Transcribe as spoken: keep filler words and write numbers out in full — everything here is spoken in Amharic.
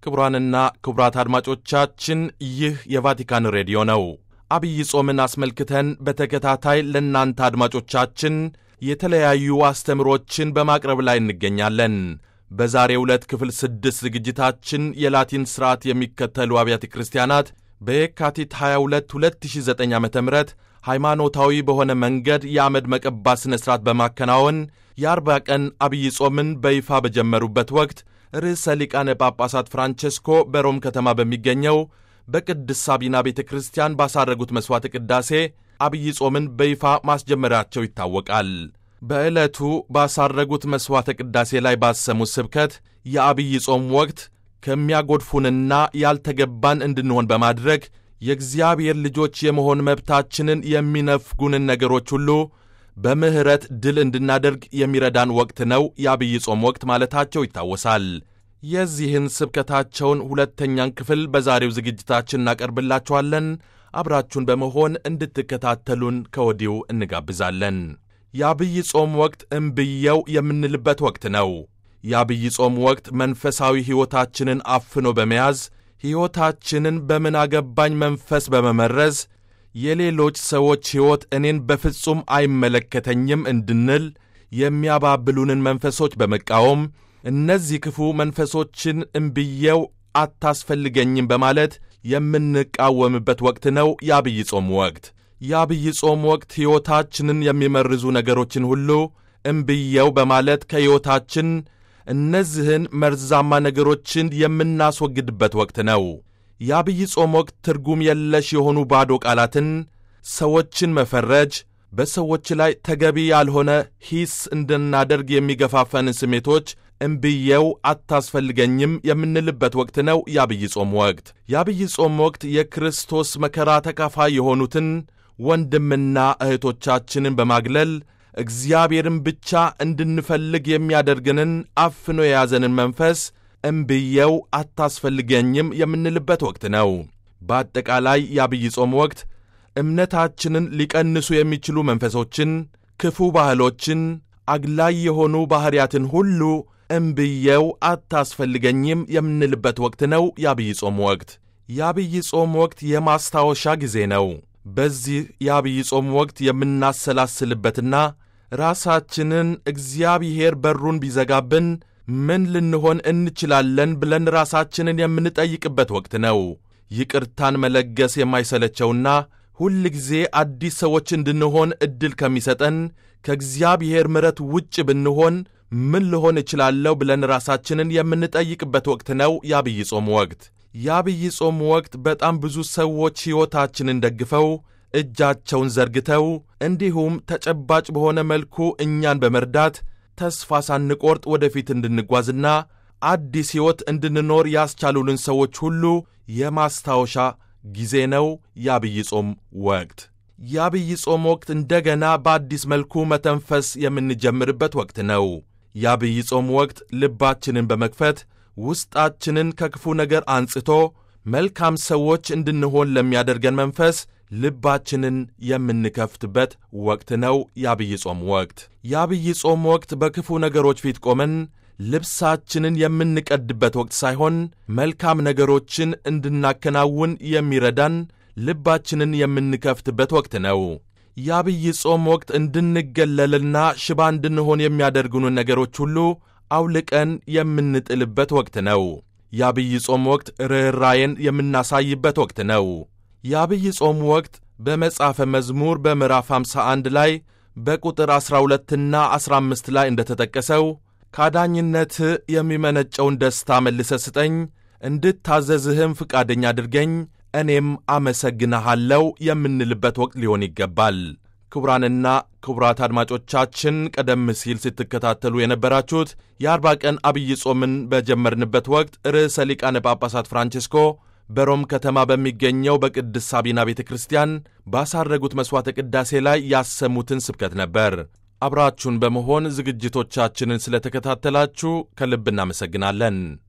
ክቡራንና ክቡራት አድማጮቻችን ይህ የቫቲካን ሬዲዮ ነው። አብይ ጾምን አስመልክተን በተከታታይ ለእናንተ አድማጮቻችን የተለያዩ አስተምሮችን በማቅረብ ላይ እንገኛለን። በዛሬው ዕለት ክፍል ስድስት ዝግጅታችን የላቲን ሥርዓት የሚከተሉ አብያተ ክርስቲያናት በየካቲት ሃያ ሁለት ሁለት ሺህ ዘጠኝ ዓመተ ምህረት ሃይማኖታዊ በሆነ መንገድ የአመድ መቀባት ሥነ ሥርዓት በማከናወን የአርባ ቀን አብይ ጾምን በይፋ በጀመሩበት ወቅት ርዕሰ ሊቃነ ጳጳሳት ፍራንቼስኮ በሮም ከተማ በሚገኘው በቅድስት ሳቢና ቤተ ክርስቲያን ባሳረጉት መሥዋዕተ ቅዳሴ አብይ ጾምን በይፋ ማስጀመራቸው ይታወቃል። በዕለቱ ባሳረጉት መሥዋዕተ ቅዳሴ ላይ ባሰሙት ስብከት የአብይ ጾም ወቅት ከሚያጎድፉንና ያልተገባን እንድንሆን በማድረግ የእግዚአብሔር ልጆች የመሆን መብታችንን የሚነፍጉንን ነገሮች ሁሉ በምህረት ድል እንድናደርግ የሚረዳን ወቅት ነው የአብይ ጾም ወቅት ማለታቸው ይታወሳል። የዚህን ስብከታቸውን ሁለተኛን ክፍል በዛሬው ዝግጅታችን እናቀርብላችኋለን። አብራችሁን በመሆን እንድትከታተሉን ከወዲሁ እንጋብዛለን። የአብይ ጾም ወቅት እምብየው የምንልበት ወቅት ነው። የአብይ ጾም ወቅት መንፈሳዊ ሕይወታችንን አፍኖ በመያዝ ሕይወታችንን በምን አገባኝ መንፈስ በመመረዝ የሌሎች ሰዎች ሕይወት እኔን በፍጹም አይመለከተኝም እንድንል የሚያባብሉንን መንፈሶች በመቃወም እነዚህ ክፉ መንፈሶችን እምብየው አታስፈልገኝም በማለት የምንቃወምበት ወቅት ነው የአብይ ጾም ወቅት። የአብይ ጾም ወቅት ሕይወታችንን የሚመርዙ ነገሮችን ሁሉ እምብየው በማለት ከሕይወታችን እነዚህን መርዛማ ነገሮችን የምናስወግድበት ወቅት ነው። የአብይ ጾም ወቅት ትርጉም የለሽ የሆኑ ባዶ ቃላትን፣ ሰዎችን መፈረጅ፣ በሰዎች ላይ ተገቢ ያልሆነ ሂስ እንድናደርግ የሚገፋፈንን ስሜቶች እምብየው አታስፈልገኝም የምንልበት ወቅት ነው የአብይ ጾም ወቅት። የአብይ ጾም ወቅት የክርስቶስ መከራ ተካፋይ የሆኑትን ወንድምና እህቶቻችንን በማግለል እግዚአብሔርን ብቻ እንድንፈልግ የሚያደርገንን አፍኖ የያዘንን መንፈስ እምብየው አታስፈልገኝም የምንልበት ወቅት ነው። በአጠቃላይ የአብይ ጾም ወቅት እምነታችንን ሊቀንሱ የሚችሉ መንፈሶችን፣ ክፉ ባህሎችን፣ አግላይ የሆኑ ባሕርያትን ሁሉ እምብየው አታስፈልገኝም የምንልበት ወቅት ነው የአብይ ጾም ወቅት። የአብይ ጾም ወቅት የማስታወሻ ጊዜ ነው። በዚህ የአብይ ጾም ወቅት የምናሰላስልበትና ራሳችንን እግዚአብሔር በሩን ቢዘጋብን ምን ልንሆን እንችላለን ብለን ራሳችንን የምንጠይቅበት ወቅት ነው። ይቅርታን መለገስ የማይሰለቸውና ሁል ጊዜ አዲስ ሰዎች እንድንሆን ዕድል ከሚሰጠን ከእግዚአብሔር ምሕረት ውጭ ብንሆን ምን ልሆን እችላለሁ ብለን ራሳችንን የምንጠይቅበት ወቅት ነው የአብይ ጾም ወቅት። የአብይ ጾም ወቅት በጣም ብዙ ሰዎች ሕይወታችንን ደግፈው እጃቸውን ዘርግተው እንዲሁም ተጨባጭ በሆነ መልኩ እኛን በመርዳት ተስፋ ሳንቆርጥ ወደፊት እንድንጓዝና አዲስ ሕይወት እንድንኖር ያስቻሉልን ሰዎች ሁሉ የማስታወሻ ጊዜ ነው የአብይ ጾም ወቅት። የአብይ ጾም ወቅት እንደገና በአዲስ መልኩ መተንፈስ የምንጀምርበት ወቅት ነው። የአብይ ጾም ወቅት ልባችንን በመክፈት ውስጣችንን ከክፉ ነገር አንጽቶ መልካም ሰዎች እንድንሆን ለሚያደርገን መንፈስ ልባችንን የምንከፍትበት ወቅት ነው የአብይ ጾም ወቅት። የአብይ ጾም ወቅት በክፉ ነገሮች ፊት ቆመን ልብሳችንን የምንቀድበት ወቅት ሳይሆን መልካም ነገሮችን እንድናከናውን የሚረዳን ልባችንን የምንከፍትበት ወቅት ነው። የአብይ ጾም ወቅት እንድንገለልና ሽባ እንድንሆን የሚያደርጉንን ነገሮች ሁሉ አውልቀን የምንጥልበት ወቅት ነው። የአብይ ጾም ወቅት ርኅራኄን የምናሳይበት ወቅት ነው። የአብይ ጾም ወቅት በመጽሐፈ መዝሙር በምዕራፍ ሃምሳ አንድ ላይ በቁጥር ዐሥራ ሁለትና ዐሥራ አምስት ላይ እንደተጠቀሰው ካዳኝነትህ የሚመነጨውን ደስታ መልሰህ ስጠኝ፣ እንድታዘዝህም ፍቃደኛ አድርገኝ፣ እኔም አመሰግንሃለሁ የምንልበት ወቅት ሊሆን ይገባል። ክቡራንና ክቡራት አድማጮቻችን ቀደም ሲል ስትከታተሉ የነበራችሁት የአርባ ቀን አብይ ጾምን በጀመርንበት ወቅት ርዕሰ ሊቃነ ጳጳሳት ፍራንቼስኮ በሮም ከተማ በሚገኘው በቅድስት ሳቢና ቤተ ክርስቲያን ባሳረጉት መሥዋዕተ ቅዳሴ ላይ ያሰሙትን ስብከት ነበር። አብራችሁን በመሆን ዝግጅቶቻችንን ስለተከታተላችሁ ከልብ እናመሰግናለን።